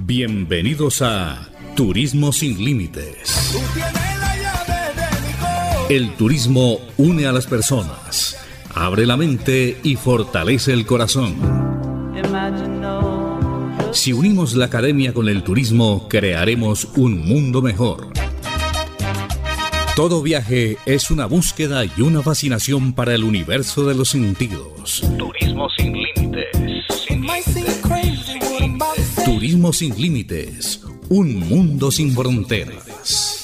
Bienvenidos a Turismo sin Límites. El turismo une a las personas, abre la mente y fortalece el corazón. Si unimos la academia con el turismo, crearemos un mundo mejor. Todo viaje es una búsqueda y una fascinación para el universo de los sentidos. Turismo sin límites. Turismo sin límites. Un mundo sin fronteras.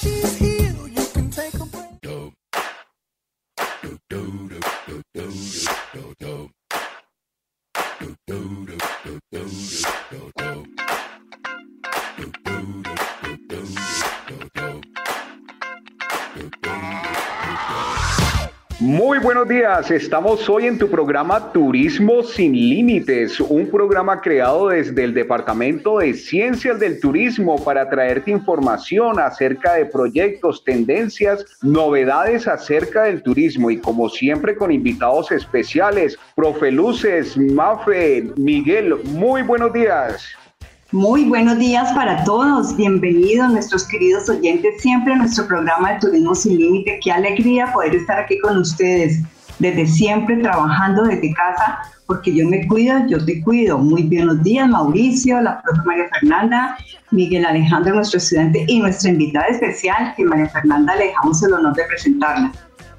Muy buenos días, estamos hoy en tu programa Turismo sin Límites, un programa creado desde el Departamento de Ciencias del Turismo para traerte información acerca de proyectos, tendencias, novedades acerca del turismo y como siempre con invitados especiales, Profe Luces, Mafe, Miguel, muy buenos días. Muy buenos días para todos, bienvenidos nuestros queridos oyentes siempre a nuestro programa de Turismo Sin Límite. Qué alegría poder estar aquí con ustedes, desde siempre trabajando desde casa, porque yo me cuido, yo te cuido. Muy buenos días Mauricio, la profe María Fernanda, Miguel Alejandro, nuestro estudiante y nuestra invitada especial, que María Fernanda le dejamos el honor de presentarla.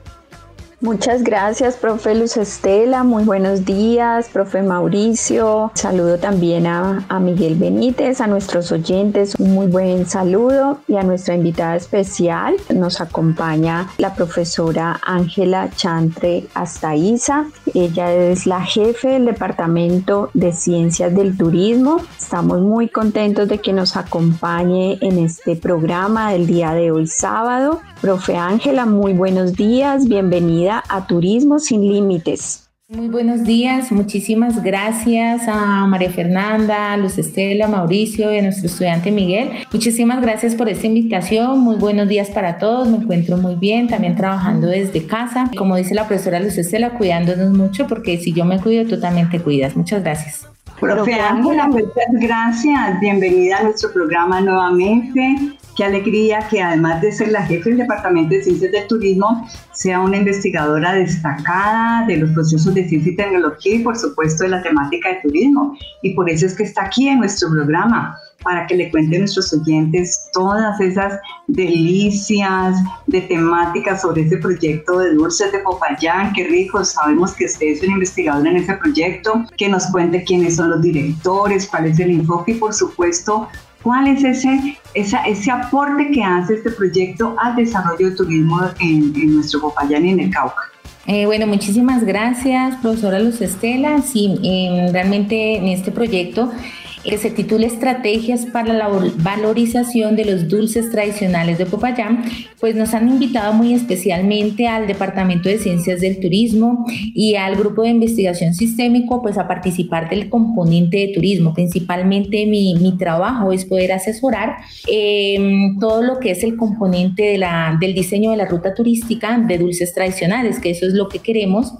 Muchas gracias, profe Luz Estela, muy buenos días, profe Mauricio, saludo también a Miguel Benítez, a nuestros oyentes, un muy buen saludo y a nuestra invitada especial, nos acompaña la profesora Ángela Chantre Astaiza, ella es la jefe del Departamento de Ciencias del Turismo, estamos muy contentos de que nos acompañe en este programa del día de hoy sábado. Profe Ángela, muy buenos días, bienvenida a Turismo Sin Límites. Muy buenos días, muchísimas gracias a María Fernanda, Luz Estela, Mauricio y a nuestro estudiante Miguel. Muchísimas gracias por esta invitación, muy buenos días para todos, me encuentro muy bien, también trabajando desde casa. Como dice la profesora Luz Estela, cuidándonos mucho porque si yo me cuido, tú también te cuidas. Muchas gracias. Profe Ángela, muchas gracias, bienvenida a nuestro programa nuevamente. Qué alegría que además de ser la jefe del Departamento de Ciencias del Turismo, sea una investigadora destacada de los procesos de ciencia y tecnología y por supuesto de la temática de turismo. Y por eso es que está aquí en nuestro programa, para que le cuente a nuestros oyentes todas esas delicias de temáticas sobre ese proyecto de dulces de Popayán. Qué rico, sabemos que usted es una investigadora en ese proyecto, que nos cuente quiénes son los directores, cuál es el enfoque y por supuesto ¿cuál es ese aporte que hace este proyecto al desarrollo del turismo en nuestro Popayán y en el Cauca? Bueno, muchísimas gracias, profesora Luz Estela. Sí, realmente en este proyecto que se titula Estrategias para la valorización de los dulces tradicionales de Popayán, pues nos han invitado muy especialmente al Departamento de Ciencias del Turismo y al Grupo de Investigación Sistémico pues a participar del componente de turismo. Principalmente mi trabajo es poder asesorar todo lo que es el componente del diseño de la ruta turística de dulces tradicionales, que eso es lo que queremos,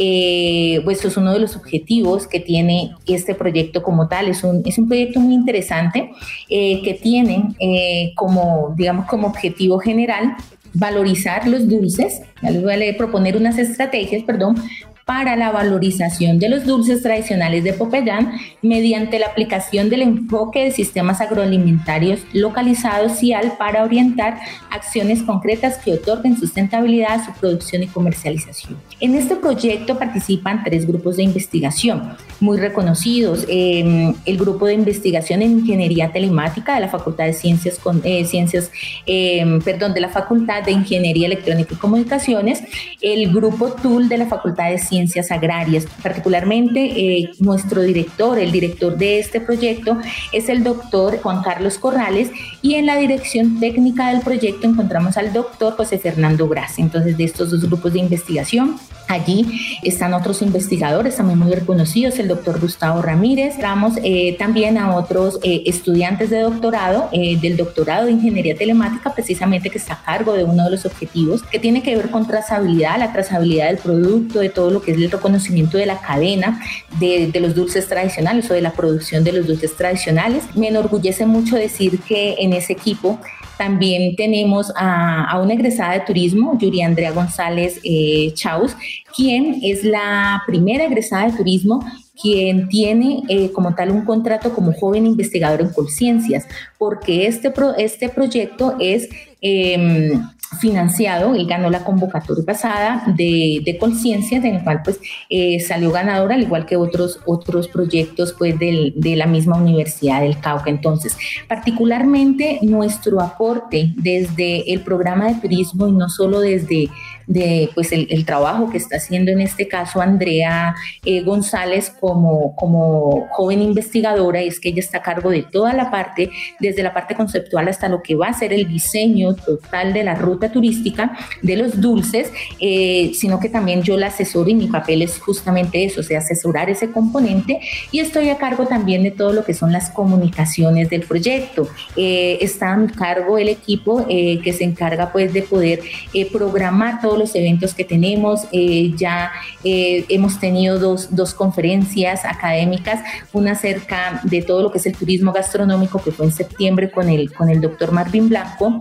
pues eso es uno de los objetivos que tiene este proyecto como tal. Es un proyecto muy interesante que tiene como objetivo general valorizar los dulces. Ya les voy a proponer unas estrategias, para la valorización de los dulces tradicionales de Popayán mediante la aplicación del enfoque de sistemas agroalimentarios localizados CIAL para orientar acciones concretas que otorguen sustentabilidad a su producción y comercialización. En este proyecto participan 3 grupos de investigación muy reconocidos. El grupo de investigación en Ingeniería Telemática de la Facultad de de la Facultad de Ingeniería Electrónica y Comunicaciones, el grupo TUL de la Facultad de Ciencias Agrarias. Particularmente nuestro director, el director de este proyecto es el doctor Juan Carlos Corrales y en la dirección técnica del proyecto encontramos al doctor José Fernando Grassi. Entonces de estos 2 grupos de investigación Allí están otros investigadores también muy reconocidos, el doctor Gustavo Ramírez. Vamos también a otros estudiantes de doctorado, del doctorado de Ingeniería Telemática, precisamente, que está a cargo de uno de los objetivos que tiene que ver con trazabilidad, la trazabilidad del producto, de todo lo que es el reconocimiento de la cadena de los dulces tradicionales o de la producción de los dulces tradicionales. Me enorgullece mucho decir que en ese equipo también tenemos a una egresada de turismo, Yuri Andrea González Chaus, quien es la primera egresada de turismo quien tiene como tal un contrato como joven investigador en Colciencias, porque este proyecto es financiado. Él ganó la convocatoria pasada de Colciencias, en el cual pues salió ganador, al igual que otros proyectos pues de la misma Universidad del Cauca. Entonces, particularmente nuestro aporte desde el programa de turismo, y no solo desde pues el trabajo que está haciendo en este caso Andrea González como joven investigadora, es que ella está a cargo de toda la parte, desde la parte conceptual hasta lo que va a ser el diseño total de la ruta turística de los dulces, sino que también yo la asesoro, y mi papel es justamente eso, o sea, asesorar ese componente, y estoy a cargo también de todo lo que son las comunicaciones del proyecto. Está a mi cargo el equipo que se encarga pues de poder programar todos los eventos que tenemos. Ya hemos tenido dos conferencias académicas, una acerca de todo lo que es el turismo gastronómico, que fue en septiembre con el doctor Marvin Blanco,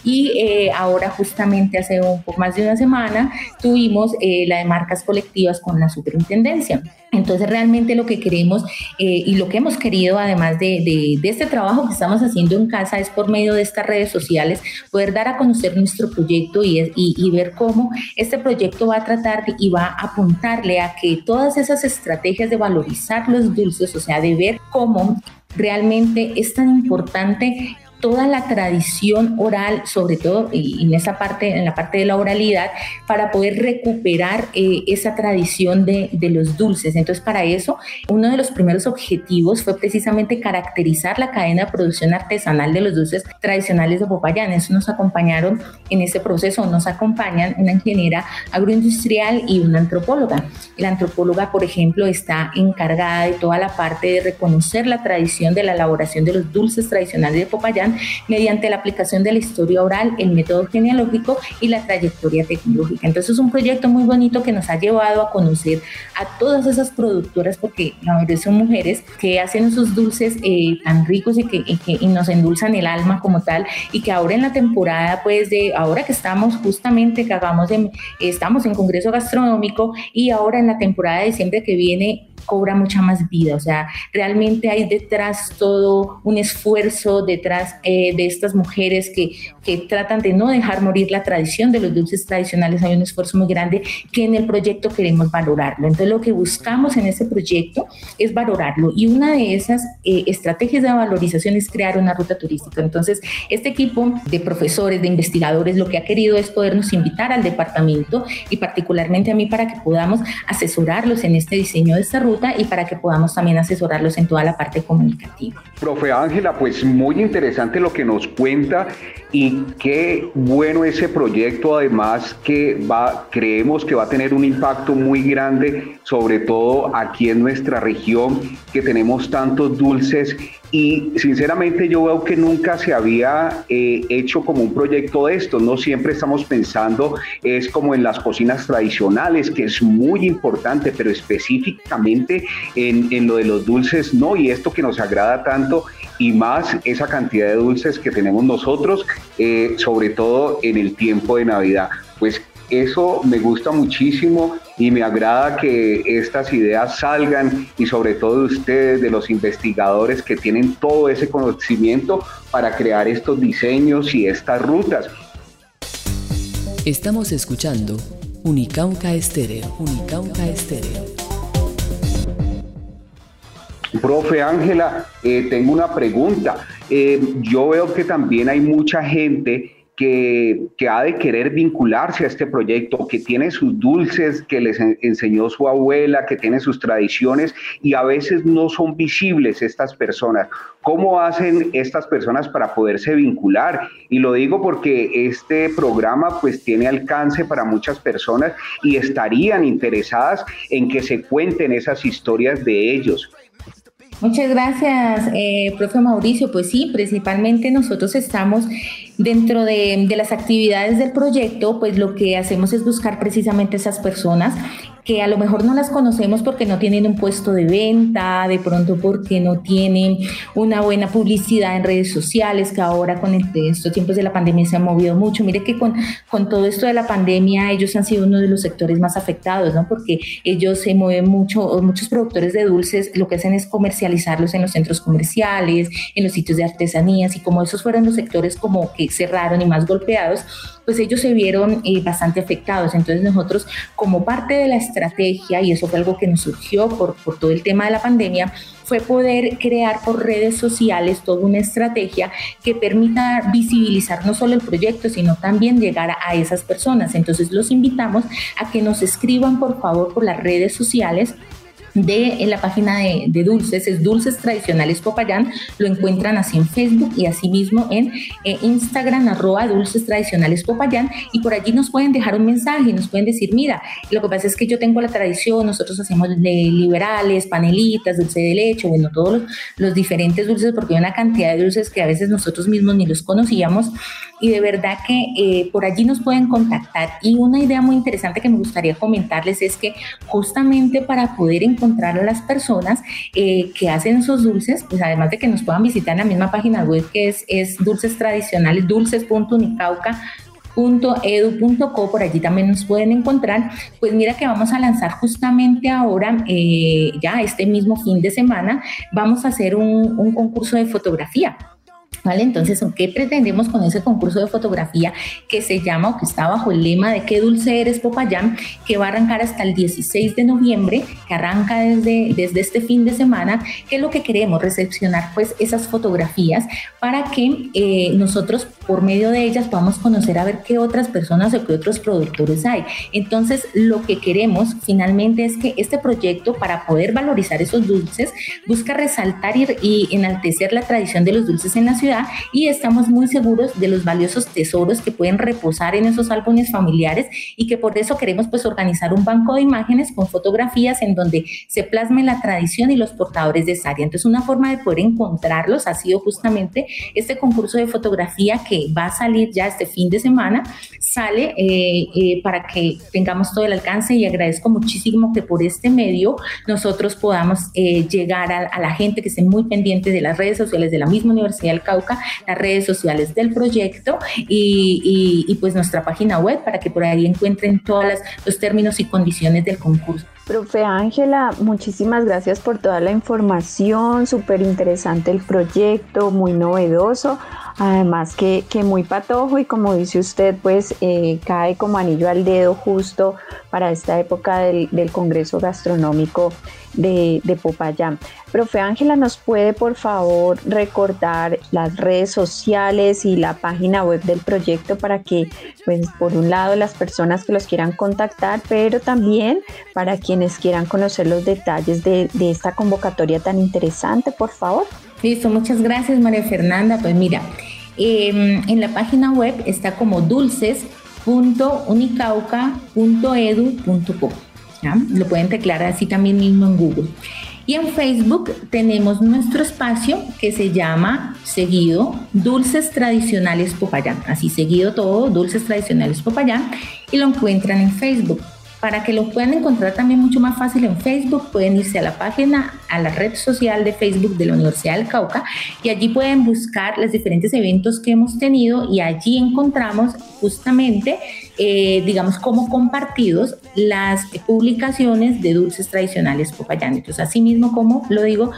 y ahora justamente hace un poco más de una semana tuvimos la de marcas colectivas con la superintendencia. Entonces realmente lo que queremos y lo que hemos querido, además de este trabajo que estamos haciendo en casa, es por medio de estas redes sociales poder dar a conocer nuestro proyecto y ver cómo este proyecto va a tratar y va a apuntarle a que todas esas estrategias de valorizar los dulces, o sea, de ver cómo realmente es tan importante toda la tradición oral, sobre todo y en la parte de la oralidad, para poder recuperar esa tradición de los dulces. Entonces, para eso, uno de los primeros objetivos fue precisamente caracterizar la cadena de producción artesanal de los dulces tradicionales de Popayán. Eso nos acompañaron en ese proceso, nos acompañan una ingeniera agroindustrial y una antropóloga. La antropóloga, por ejemplo, está encargada de toda la parte de reconocer la tradición de la elaboración de los dulces tradicionales de Popayán mediante la aplicación de la historia oral, el método genealógico y la trayectoria tecnológica. Entonces es un proyecto muy bonito que nos ha llevado a conocer a todas esas productoras, porque la mayoría son mujeres que hacen esos dulces tan ricos y nos endulzan el alma como tal, y que ahora en la temporada pues ahora que estamos justamente estamos en Congreso Gastronómico, y ahora en la temporada de diciembre que viene cobra mucha más vida. O sea, realmente hay detrás todo un esfuerzo detrás de estas mujeres que tratan de no dejar morir la tradición de los dulces tradicionales. Hay un esfuerzo muy grande que en el proyecto queremos valorarlo. Entonces lo que buscamos en ese proyecto es valorarlo, y una de esas estrategias de valorización es crear una ruta turística. Entonces este equipo de profesores, de investigadores, lo que ha querido es podernos invitar al departamento y particularmente a mí, para que podamos asesorarlos en este diseño de esta ruta y para que podamos también asesorarlos en toda la parte comunicativa. Profe Ángela, pues muy interesante lo que nos cuenta, y qué bueno ese proyecto, además que creemos que va a tener un impacto muy grande, sobre todo aquí en nuestra región, que tenemos tantos dulces, y sinceramente yo veo que nunca se había hecho como un proyecto de esto. No siempre estamos pensando es como en las cocinas tradicionales, que es muy importante, pero específicamente en lo de los dulces no, y esto que nos agrada tanto, y más esa cantidad de dulces que tenemos nosotros, sobre todo en el tiempo de Navidad. Pues eso me gusta muchísimo y me agrada que estas ideas salgan, y sobre todo de ustedes, de los investigadores que tienen todo ese conocimiento para crear estos diseños y estas rutas. Estamos escuchando Unicauca Estéreo. Unicauca Estéreo. Profe Ángela, tengo una pregunta. Yo veo que también hay mucha gente que ha de querer vincularse a este proyecto, que tiene sus dulces que les enseñó su abuela, que tiene sus tradiciones y a veces no son visibles estas personas. ¿Cómo hacen estas personas para poderse vincular? Y lo digo porque este programa pues tiene alcance para muchas personas y estarían interesadas en que se cuenten esas historias de ellos. Muchas gracias, profe Mauricio. Pues sí, principalmente nosotros estamos dentro de las actividades del proyecto, pues lo que hacemos es buscar precisamente esas personas que a lo mejor no las conocemos porque no tienen un puesto de venta, de pronto porque no tienen una buena publicidad en redes sociales, que ahora con estos tiempos de la pandemia se han movido mucho. Mire que con todo esto de la pandemia ellos han sido uno de los sectores más afectados, ¿no? Porque ellos se mueven mucho, muchos productores de dulces lo que hacen es comercializarlos en los centros comerciales, en los sitios de artesanías, y como esos fueron los sectores como que cerraron y más golpeados, pues ellos se vieron bastante afectados. Entonces nosotros, como parte de la estrategia, y eso fue algo que nos surgió por todo el tema de la pandemia, fue poder crear por redes sociales toda una estrategia que permita visibilizar no solo el proyecto, sino también llegar a esas personas. Entonces los invitamos a que nos escriban por favor por las redes sociales en la página de Dulces, es Dulces Tradicionales Popayán, lo encuentran así en Facebook y asimismo en Instagram, @Dulces Tradicionales Popayán, y por allí nos pueden dejar un mensaje y nos pueden decir, mira, lo que pasa es que yo tengo la tradición, nosotros hacemos liberales, panelitas, dulce de leche, bueno, todos los diferentes dulces, porque hay una cantidad de dulces que a veces nosotros mismos ni los conocíamos, y de verdad que por allí nos pueden contactar. Y una idea muy interesante que me gustaría comentarles es que justamente para poder encontrar a las personas que hacen esos dulces, pues además de que nos puedan visitar en la misma página web que es Dulces Tradicionales, dulces.unicauca.edu.co, por allí también nos pueden encontrar. Pues mira que vamos a lanzar justamente ahora, ya este mismo fin de semana, vamos a hacer un concurso de fotografía. ¿Vale? Entonces, ¿qué pretendemos con ese concurso de fotografía que se llama, o que está bajo el lema de ¿Qué dulce eres, Popayán?, que va a arrancar hasta el 16 de noviembre, que arranca desde este fin de semana? ¿Qué es lo que queremos? Recepcionar pues esas fotografías para que nosotros por medio de ellas podamos conocer a ver qué otras personas o qué otros productores hay. Entonces, lo que queremos finalmente es que este proyecto, para poder valorizar esos dulces, busca resaltar y enaltecer la tradición de los dulces en la ciudad, y estamos muy seguros de los valiosos tesoros que pueden reposar en esos álbumes familiares, y que por eso queremos pues organizar un banco de imágenes con fotografías en donde se plasme la tradición y los portadores de esa área. Entonces, una forma de poder encontrarlos ha sido justamente este concurso de fotografía que va a salir ya este fin de semana. Sale para que tengamos todo el alcance, y agradezco muchísimo que por este medio nosotros podamos llegar a la gente que esté muy pendiente de las redes sociales de la misma Universidad del Cauca, las redes sociales del proyecto y pues nuestra página web, para que por ahí encuentren todos los términos y condiciones del concurso. Profe Ángela, muchísimas gracias por toda la información, súper interesante el proyecto, muy novedoso, además que muy patojo, y como dice usted, pues cae como anillo al dedo justo para esta época del Congreso Gastronómico de Popayán. Profe Ángela, ¿nos puede por favor recordar las redes sociales y la página web del proyecto para que, pues, por un lado las personas que los quieran contactar, pero también para quienes quieran conocer los detalles de esta convocatoria tan interesante, por favor? Listo, muchas gracias, María Fernanda. Pues mira, en la página web está como dulces.unicauca.edu.co. ¿Ya? Lo pueden teclear así también mismo en Google. Y en Facebook tenemos nuestro espacio que se llama seguido Dulces Tradicionales Popayán, así seguido todo, Dulces Tradicionales Popayán, y lo encuentran en Facebook. Para que lo puedan encontrar también mucho más fácil en Facebook, pueden irse a la página, a la red social de Facebook de la Universidad del Cauca, y allí pueden buscar los diferentes eventos que hemos tenido, y allí encontramos justamente, digamos, como compartidos las publicaciones de Dulces Tradicionales Popayán. Entonces, así mismo como lo digo,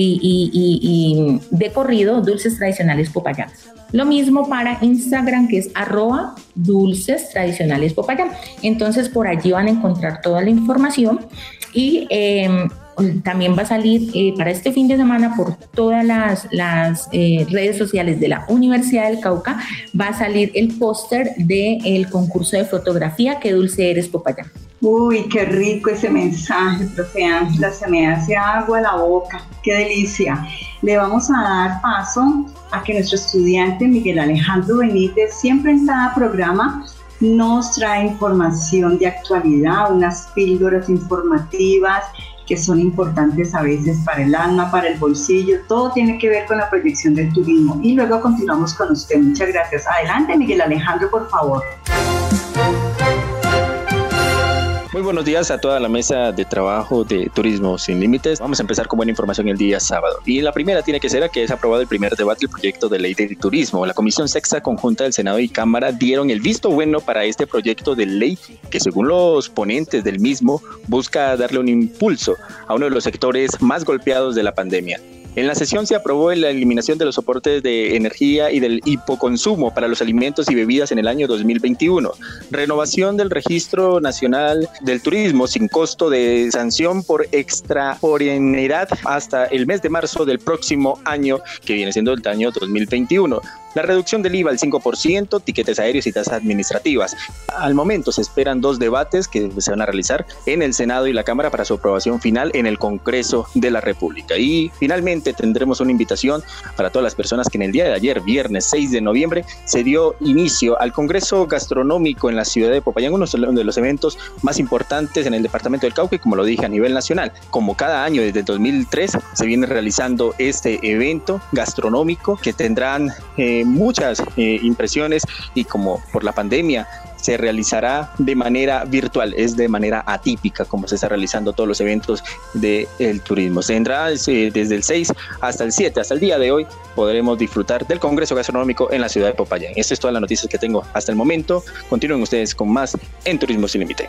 y de corrido, Dulces Tradicionales Popayán. Lo mismo para Instagram, que es @Dulces Tradicionales Popayán. Entonces, por allí van a encontrar toda la información, y también va a salir para este fin de semana por todas las redes sociales de la Universidad del Cauca, va a salir el póster del concurso de fotografía Qué dulce eres, Popayán. Uy, qué rico ese mensaje, profe Ángela, se me hace agua a la boca, qué delicia. Le vamos a dar paso a que nuestro estudiante Miguel Alejandro Benítez, siempre en cada programa, nos trae información de actualidad, unas píldoras informativas que son importantes a veces para el alma, para el bolsillo, todo tiene que ver con la proyección del turismo. Y luego continuamos con usted. Muchas gracias. Adelante, Miguel Alejandro, por favor. Muy buenos días a toda la mesa de trabajo de Turismo Sin Límites. Vamos a empezar con buena información el día sábado. Y la primera tiene que ser que es aprobado el primer debate del proyecto de ley del turismo. La Comisión Sexta Conjunta del Senado y Cámara dieron el visto bueno para este proyecto de ley que, según los ponentes del mismo, busca darle un impulso a uno de los sectores más golpeados de la pandemia. En la sesión se aprobó la eliminación de los soportes de energía y del hipoconsumo para los alimentos y bebidas en el año 2021, renovación del Registro Nacional del Turismo sin costo de sanción por extraordinariedad hasta el mes de marzo del próximo año, que viene siendo el año 2021. La reducción del IVA al 5%, tiquetes aéreos y tasas administrativas. Al momento se esperan 2 debates que se van a realizar en el Senado y la Cámara para su aprobación final en el Congreso de la República. Y finalmente tendremos una invitación para todas las personas que en el día de ayer, viernes 6 de noviembre, se dio inicio al Congreso Gastronómico en la ciudad de Popayán, uno de los eventos más importantes en el departamento del Cauca y, como lo dije, a nivel nacional. Como cada año desde el 2003 se viene realizando este evento gastronómico que tendrán muchas impresiones, y como por la pandemia se realizará de manera virtual, es de manera atípica como se está realizando todos los eventos del turismo. Se tendrá desde el 6 hasta el 7, hasta el día de hoy podremos disfrutar del Congreso Gastronómico en la ciudad de Popayán. Esta es toda la noticia que tengo hasta el momento. Continúen ustedes con más en Turismo Sin Límite.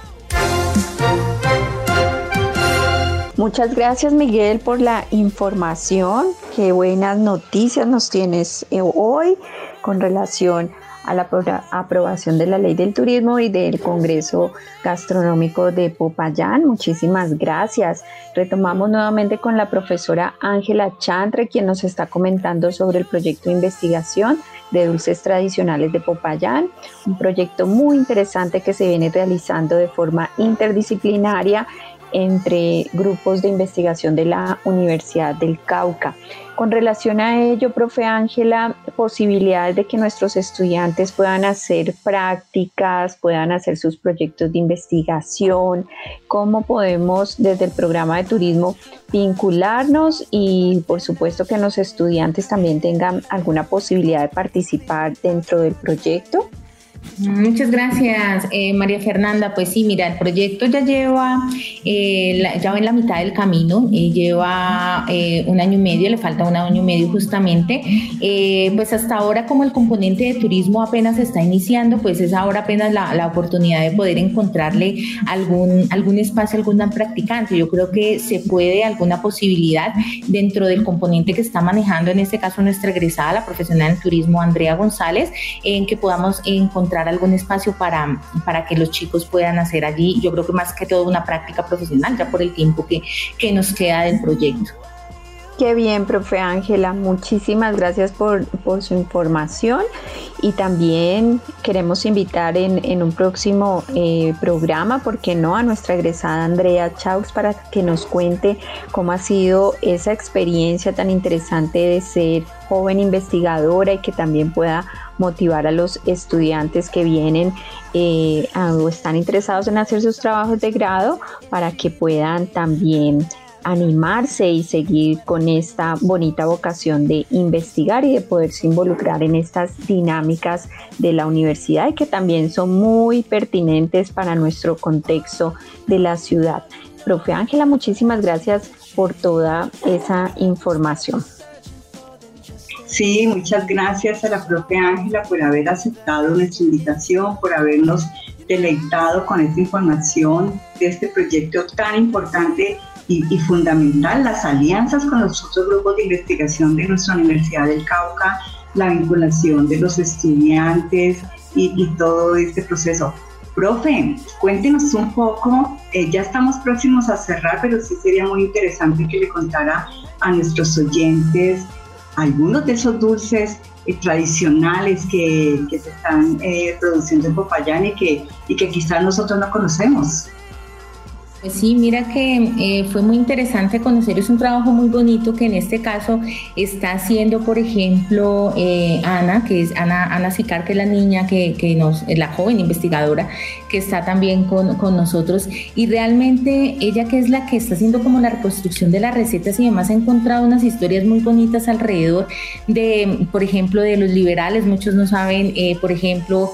Muchas gracias, Miguel, por la información. Qué buenas noticias nos tienes hoy con relación a la aprobación de la Ley del Turismo y del Congreso Gastronómico de Popayán. Muchísimas gracias. Retomamos nuevamente con la profesora Ángela Chantre, quien nos está comentando sobre el proyecto de investigación de dulces tradicionales de Popayán, un proyecto muy interesante que se viene realizando de forma interdisciplinaria entre grupos de investigación de la Universidad del Cauca. Con relación a ello, profe Ángela, posibilidades de que nuestros estudiantes puedan hacer prácticas, puedan hacer sus proyectos de investigación, cómo podemos desde el programa de turismo vincularnos y por supuesto que los estudiantes también tengan alguna posibilidad de participar dentro del proyecto. Muchas gracias, María Fernanda. Pues sí, mira, el proyecto ya lleva ya va en la mitad del camino, lleva 1 año y medio, le falta 1 año y medio justamente. Pues hasta ahora, como el componente de turismo apenas está iniciando, pues es ahora apenas la oportunidad de poder encontrarle algún espacio, alguna practicante. Yo creo que se puede, alguna posibilidad dentro del componente que está manejando, en este caso nuestra egresada, la profesional en turismo Andrea González, en que podamos encontrar algún espacio para que los chicos puedan hacer allí, yo creo que más que todo una práctica profesional, ya por el tiempo que nos queda del proyecto. Qué bien, profe Ángela, muchísimas gracias por su información, y también queremos invitar en un próximo programa, ¿por qué no?, a nuestra egresada Andrea Chaux para que nos cuente cómo ha sido esa experiencia tan interesante de ser joven investigadora y que también pueda motivar a los estudiantes que vienen o están interesados en hacer sus trabajos de grado para que puedan también animarse y seguir con esta bonita vocación de investigar y de poderse involucrar en estas dinámicas de la universidad y que también son muy pertinentes para nuestro contexto de la ciudad. Profe Ángela, muchísimas gracias por toda esa información. Sí, muchas gracias a la profe Ángela por haber aceptado nuestra invitación, por habernos deleitado con esta información de este proyecto tan importante y fundamental, las alianzas con los otros grupos de investigación de nuestra Universidad del Cauca, la vinculación de los estudiantes y todo este proceso. Profe, cuéntenos un poco, ya estamos próximos a cerrar, pero sí sería muy interesante que le contara a nuestros oyentes algunos de esos dulces tradicionales que se están produciendo en Popayán y que quizás nosotros no conocemos. Pues sí, mira que fue muy interesante conocer, es un trabajo muy bonito que en este caso está haciendo, por ejemplo, Ana, que es Ana Sicar, que es la niña la joven investigadora que está también con nosotros, y realmente ella, que es la que está haciendo como la reconstrucción de las recetas y demás, ha encontrado unas historias muy bonitas alrededor de, por ejemplo, de los liberales. Muchos no saben, por ejemplo,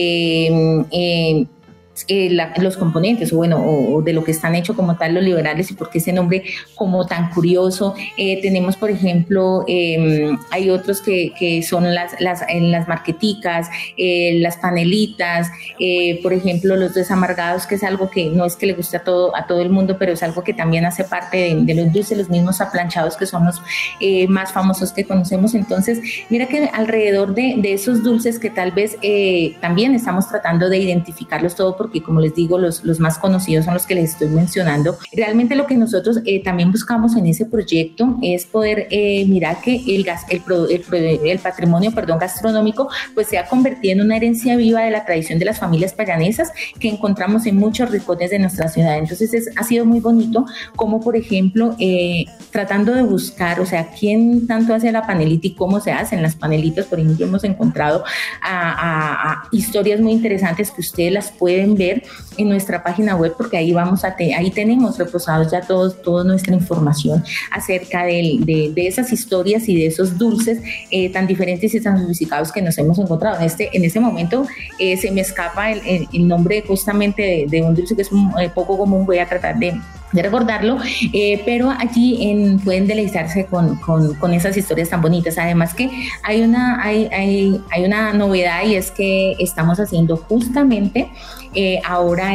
los componentes o de lo que están hechos como tal los liberales y por qué ese nombre como tan curioso. Tenemos, por ejemplo, hay otros que son las marqueticas, las panelitas, por ejemplo, los desamargados, que es algo que no es que le guste a todo el mundo, pero es algo que también hace parte de los dulces, los mismos aplanchados, que son los más famosos que conocemos. Entonces, mira que alrededor de esos dulces que tal vez también estamos tratando de identificarlos todos, porque como les digo, los más conocidos son los que les estoy mencionando. Realmente lo que nosotros también buscamos en ese proyecto es poder mirar que el patrimonio gastronómico pues se ha convertido en una herencia viva de la tradición de las familias payanesas que encontramos en muchos rincones de nuestra ciudad. Entonces ha sido muy bonito como, por ejemplo, tratando de buscar, o sea, quién tanto hace la panelita y cómo se hacen las panelitas. Por ejemplo, hemos encontrado a historias muy interesantes que ustedes las pueden ver en nuestra página web, porque ahí ahí tenemos reposados ya toda nuestra información acerca de esas historias y de esos dulces tan diferentes y tan sofisticados que nos hemos encontrado. En este momento se me escapa el nombre justamente de un dulce que es poco común. Voy a tratar de recordarlo, pero allí pueden deleitarse con esas historias tan bonitas. Además que hay una novedad, y es que estamos haciendo justamente ahora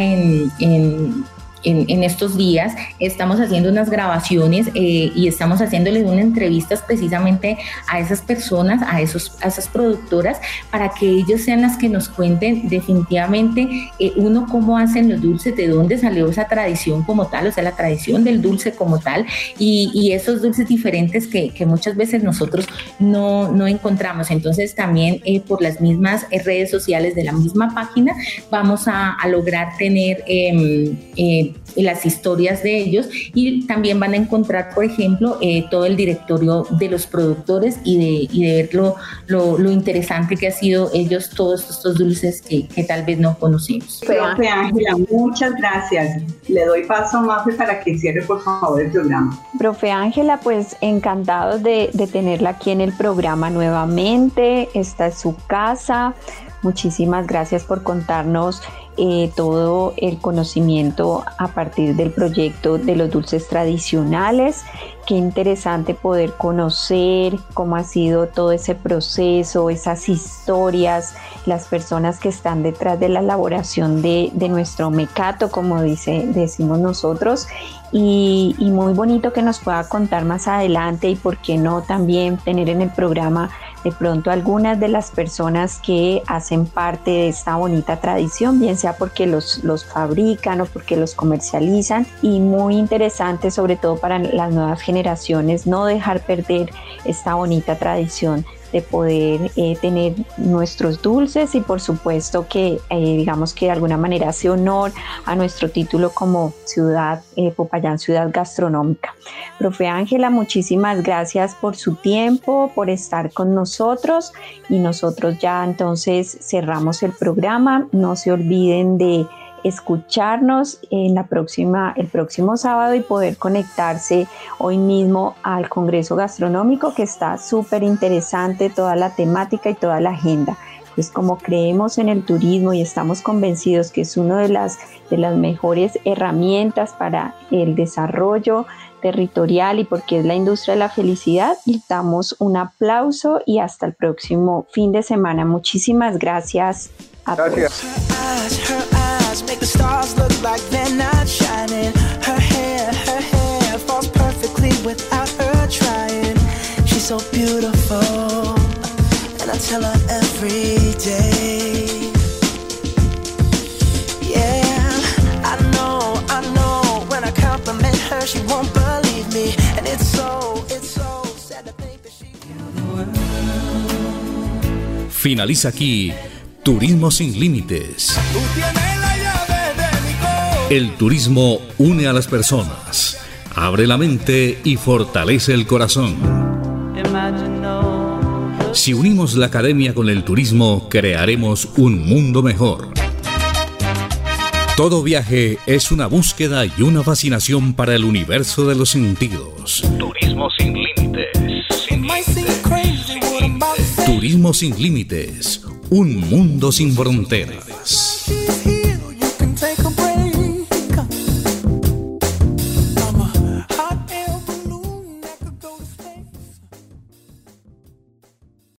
en estos días, estamos haciendo unas grabaciones y estamos haciéndoles unas entrevistas precisamente a esas personas, a esas productoras, para que ellos sean las que nos cuenten definitivamente cómo hacen los dulces, de dónde salió esa tradición como tal, o sea, la tradición del dulce como tal, y esos dulces diferentes que muchas veces nosotros no encontramos. Entonces también por las mismas redes sociales de la misma página vamos a lograr tener las historias de ellos, y también van a encontrar, por ejemplo, todo el directorio de los productores y de ver lo interesante que ha sido ellos todos estos dulces que tal vez no conocemos. Profe Ángela, muchas gracias. Le doy paso a Mafe para que cierre por favor el programa. Profe Ángela, pues encantados de tenerla aquí en el programa nuevamente. Esta es su casa. Muchísimas gracias por contarnos todo el conocimiento a partir del proyecto de los dulces tradicionales. Qué interesante poder conocer cómo ha sido todo ese proceso, esas historias, las personas que están detrás de la elaboración de nuestro mecato, como decimos nosotros, y muy bonito que nos pueda contar más adelante, y por qué no también tener en el programa de pronto algunas de las personas que hacen parte de esta bonita tradición, bien sea porque los fabrican o porque los comercializan, y muy interesante sobre todo para las nuevas generaciones no dejar perder esta bonita tradición de poder tener nuestros dulces, y por supuesto que digamos que de alguna manera hace honor a nuestro título como ciudad, Popayán, ciudad gastronómica. Profe Ángela, muchísimas gracias por su tiempo, por estar con nosotros, y nosotros ya entonces cerramos el programa. No se olviden de escucharnos el próximo sábado y poder conectarse hoy mismo al Congreso Gastronómico, que está súper interesante toda la temática y toda la agenda. Pues como creemos en el turismo y estamos convencidos que es una de las mejores herramientas para el desarrollo territorial y porque es la industria de la felicidad, les damos un aplauso y hasta el próximo fin de semana. Muchísimas gracias a todos. Make the stars look like they're not shining. Her hair falls perfectly without her trying. She's so beautiful, and I tell her every day. Finaliza aquí Turismo sin Límites. El turismo une a las personas, abre la mente y fortalece el corazón. Si unimos la academia con el turismo, crearemos un mundo mejor. Todo viaje es una búsqueda y una fascinación para el universo de los sentidos. Turismo sin límites. Turismo sin límites. Un mundo sin fronteras.